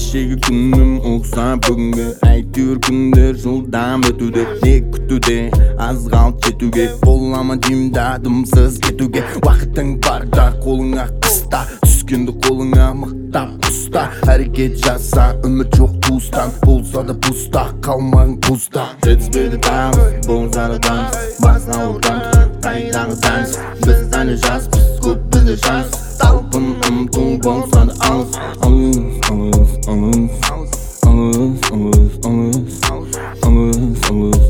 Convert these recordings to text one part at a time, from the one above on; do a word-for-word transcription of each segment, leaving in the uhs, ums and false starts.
кешегі күнім ұқса бүгінгі. Әйтеуір күндер жылдам өтуде, не күтуде, аз қалт жетуге. Қолама деймін да дымсыз кетуге. Уақытың барда қолыңа қыста, түскенді қолыңа мықтап ұста. Әрекет жаса, үміт жоқ туыстан, болса да пуста, қалмағың пуста. Жетіспеді тамыз, болса да дамыз, басына ұрдан, қайдағы таныс. Біз әлі жаспыз, көп бізде шанс. Талпын ұмтыл болса да алыс. Алыс, алыс, алыс, алыс, алыс, алыс, алыс, алыс,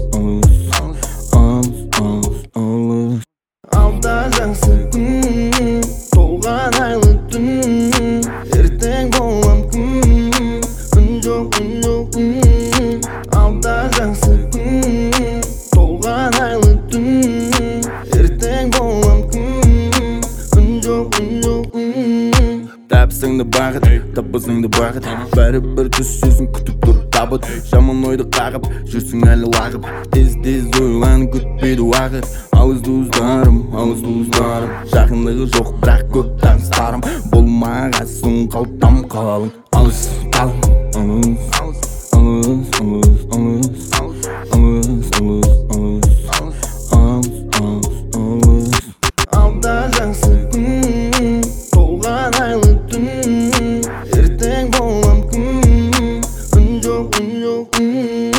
алыс, алыс. Алда жақсы күн, толған айлы түн, ертең болам күн, үн жоқ, үн жоқ, үн. Алда жақсы күн, толған айлы түн, ертең болам күн, үн жоқ, үн жоқ, үн. Тапсыңды бағыт, таппасыңды бағыт, бәрібір түс сөзін күтіп тұр табыт. Жаман ойды қағып, жүрсің әлі лағып, тез-тез ойлан күтпейді уақыт. Ауыз туыстарым, ауыз туыстарым, жақындығы жоқ бірақ көп таныстарым. Болмағасын қалтам қалың, алыс қалың. Алыс, алыс, алыс, алыс, алыс, алыс, алыс, алыс. Алда жақсы күн, толған айлы түн, ертең болам күн, үн жоқ, үн жоқ, үн.